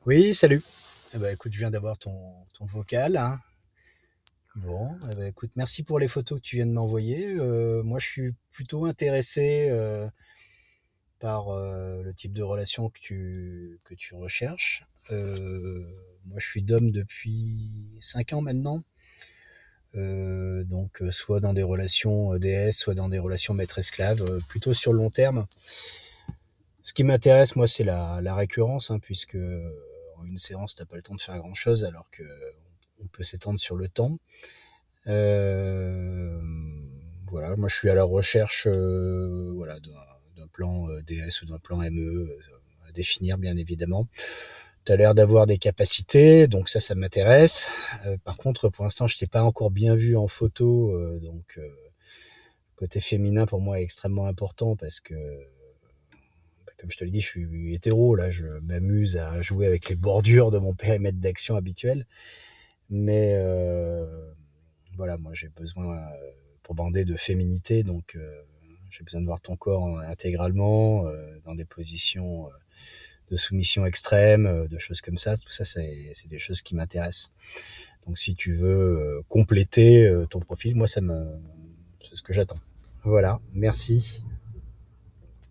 Oui, salut. Écoute, je viens d'avoir ton vocal, hein. Bon, écoute, merci pour les photos que tu viens de m'envoyer. Moi, je suis plutôt intéressé par le type de relation que tu recherches. Moi, je suis d'homme depuis 5 ans maintenant. Soit dans des relations DS, soit dans des relations maître-esclave, plutôt sur le long terme. Ce qui m'intéresse, moi, c'est la récurrence, hein, puisque en une séance, t'as pas le temps de faire grand-chose, alors que on peut s'étendre sur le temps. Euh, voilà, moi je suis à la recherche voilà, d'un plan DS ou d'un plan ME à définir bien évidemment. Tu as l'air d'avoir des capacités, donc ça m'intéresse. Par contre, pour l'instant, je t'ai pas encore bien vu en photo, côté féminin pour moi est extrêmement important parce que, comme je te l'ai dit, je suis hétéro, là je m'amuse à jouer avec les bordures de mon périmètre d'action habituel. Mais voilà, moi j'ai besoin pour bander de féminité, donc j'ai besoin de voir ton corps intégralement, dans des positions de soumission extrême, de choses comme ça. Tout ça, c'est des choses qui m'intéressent. Donc si tu veux compléter ton profil, moi c'est ce que j'attends. Voilà, merci.